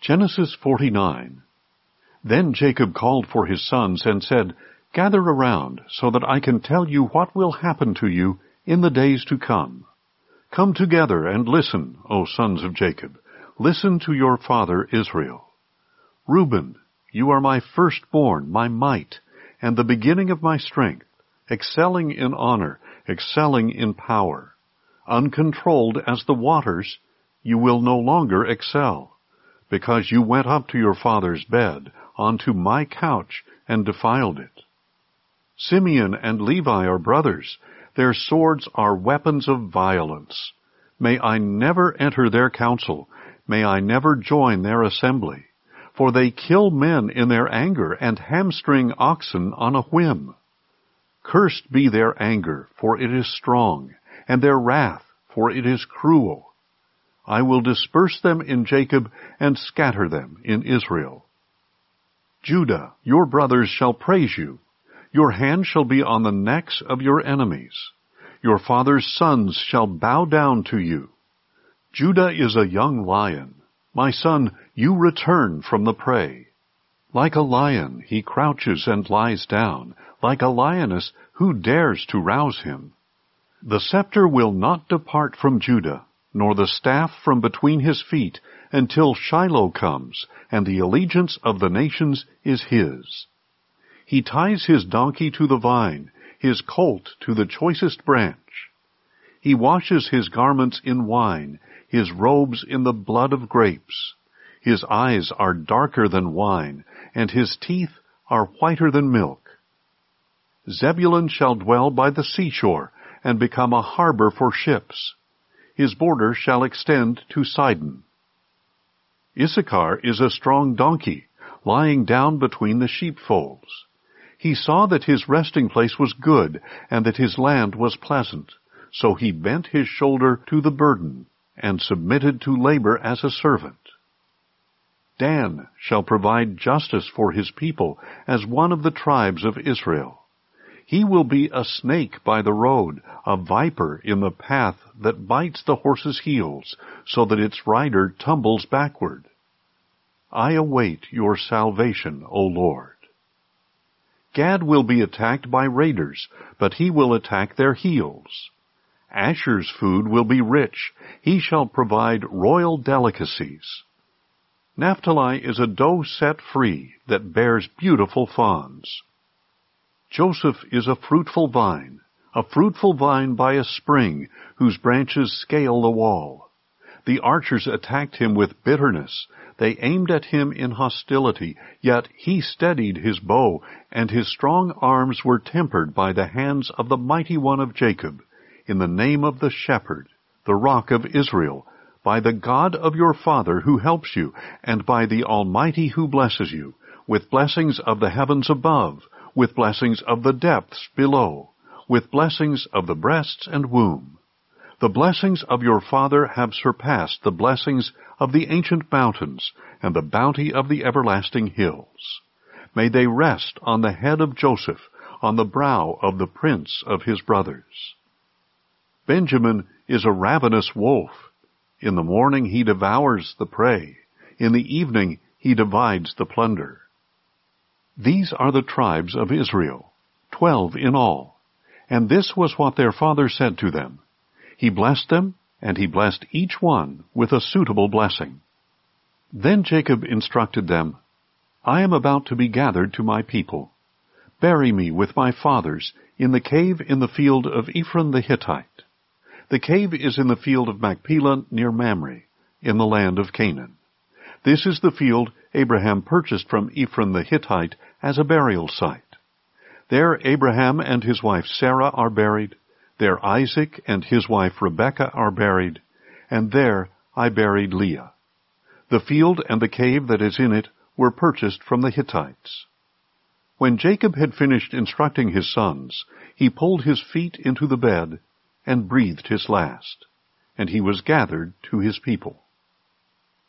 Genesis 49. Then Jacob called for his sons and said, "Gather around, so that I can tell you what will happen to you in the days to come. Come together and listen, O sons of Jacob. Listen to your father Israel. Reuben, you are my firstborn, my might, and the beginning of my strength, excelling in honor, excelling in power. Uncontrolled as the waters, you will no longer excel, because you went up to your father's bed, onto my couch, and defiled it. Simeon and Levi are brothers. Their swords are weapons of violence. May I never enter their council. May I never join their assembly. For they kill men in their anger and hamstring oxen on a whim. Cursed be their anger, for it is strong, and their wrath, for it is cruel. I will disperse them in Jacob and scatter them in Israel. Judah, your brothers shall praise you. Your hand shall be on the necks of your enemies. Your father's sons shall bow down to you. Judah is a young lion. My son, you return from the prey. Like a lion he crouches and lies down. Like a lioness, who dares to rouse him? The scepter will not depart from Judah, nor the staff from between his feet, until Shiloh comes, and the allegiance of the nations is his. He ties his donkey to the vine, his colt to the choicest branch. He washes his garments in wine, his robes in the blood of grapes. His eyes are darker than wine, and his teeth are whiter than milk. Zebulun shall dwell by the seashore, and become a harbor for ships. His border shall extend to Sidon. Issachar is a strong donkey, lying down between the sheepfolds. He saw that his resting place was good, and that his land was pleasant. So he bent his shoulder to the burden, and submitted to labor as a servant. Dan shall provide justice for his people, as one of the tribes of Israel. He will be a snake by the road, a viper in the path that bites the horse's heels, so that its rider tumbles backward. I await your salvation, O Lord. Gad will be attacked by raiders, but he will attack their heels. Asher's food will be rich. He shall provide royal delicacies. Naphtali is a doe set free that bears beautiful fawns. Joseph is a fruitful vine by a spring, whose branches scale the wall. The archers attacked him with bitterness. They aimed at him in hostility, yet he steadied his bow, and his strong arms were tempered by the hands of the mighty one of Jacob, in the name of the shepherd, the rock of Israel, by the God of your father who helps you, and by the Almighty who blesses you, with blessings of the heavens above, with blessings of the depths below, with blessings of the breasts and womb. The blessings of your father have surpassed the blessings of the ancient mountains, and the bounty of the everlasting hills. May they rest on the head of Joseph, on the brow of the prince of his brothers. Benjamin is a ravenous wolf. In the morning he devours the prey. In the evening he divides the plunder. These are the tribes of Israel, 12 in all. And this was what their father said to them. He blessed them, and he blessed each one with a suitable blessing. Then Jacob instructed them, I am about to be gathered to my people. Bury me with my fathers in the cave in the field of Ephron the Hittite. The cave is in the field of Machpelah near Mamre, in the land of Canaan. This is the field Abraham purchased from Ephron the Hittite as a burial site. There Abraham and his wife Sarah are buried. There Isaac and his wife Rebekah are buried. And there I buried Leah. The field and the cave that is in it were purchased from the Hittites. When Jacob had finished instructing his sons, he pulled his feet into the bed and breathed his last, and he was gathered to his people.